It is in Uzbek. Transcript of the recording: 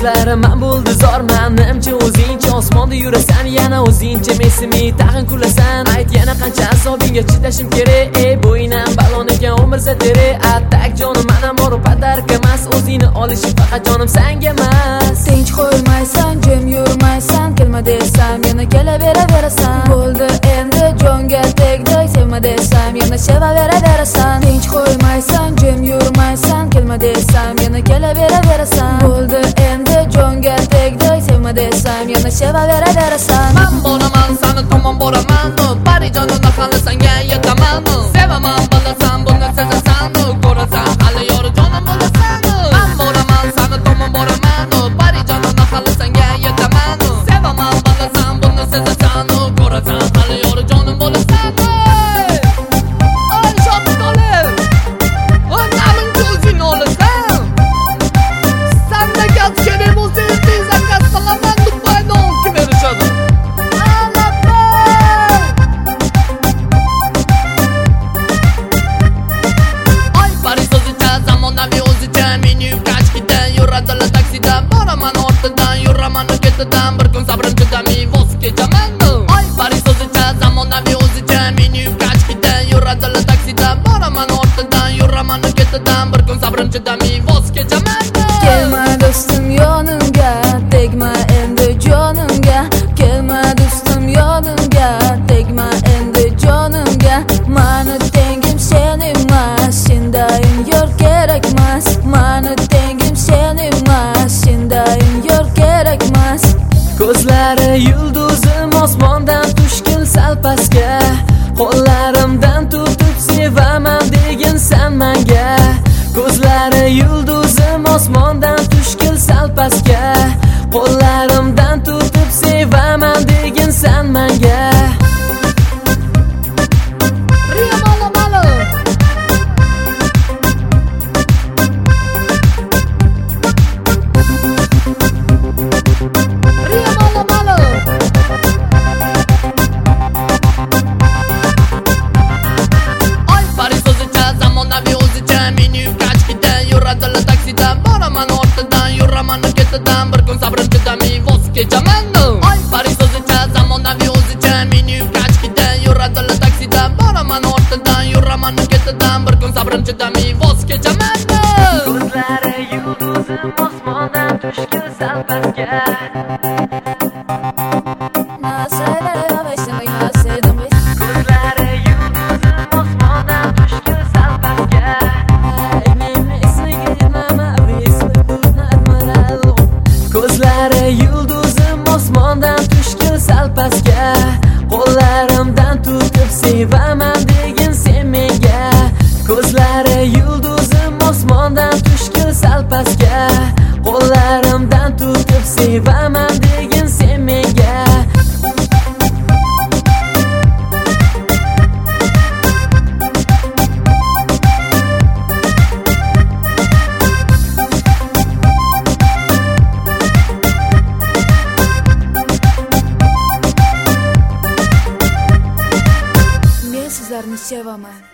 ko'zlarim man bo'ldi zor menimcha o'zingcha osmonda yurasan yana o'zingcha mesimi tag'in kulasan ayt yana qancha azobingga chidashim kerak ey bo'ynam balon ekan umr zatere attak jonim mana moru padarka emas o'zingni olishing faqat jonim sanga emas tinch qo'ymaysan jim yurmaysan kelma desam yana kelaverasan bo'ldi endi jonga tegdik sevma desam yana sevaverasan tinch qo'ymaysan jim yurmaysan kelma desam yana kelaverasan bo'ldi endi jonga tegdik sevma desam yana sevaverasan man boraman sani tomon boraman parijonimda hali senga yetaman sevaman bilasan buni sezasan ko'rasan hali yor jonim bo'lasan man boraman sani tomon boraman parijonimda hali senga yetaman sevaman bilasan buni sezasan ko'rasan hali yor jonim bo'lasan bir kun sabrim chidamay voz kechaman oy Paris o'zicha zamonaviy o'zicha meni yukachkida yuradilar taksida boraman ortidan yuraman ketidan bir kun sabrim chidamay voz kechaman kelma do'stim yonimga tegma endi jonimga kelma do'stim yonimga tegma endi jonimga mani tengim sen emas sendayim yor kerakmas mani tengim sen emas sendayim yor kerakmas ko'zlari yulduzim osmondan tushgin sal pastga qo'llarimdan tutib sevaman deginsan menga ko'zlari yulduzim osmondan tushgin sal pastga qo'llarimdan tutib sevaman deginsan menga bir kun sabrim chidamay voz kechaman oy Paris o'zicha zamonaviy o'zicha meni yukachkida yuradilar taksida boraman ortidan yuraman ketidan bir kun sabrim chidamay voz kechaman ko'zlari yulduzim osmondan tushgin sal pastga yulduzim osmondan tushgin sal pastga qo'llarimdan tutib sevaman degin sen menga ko'zlari yulduzim osmondan tushgin sal pastga qo'llarimdan tutib sevaman degin sen menga sizlarni sevaman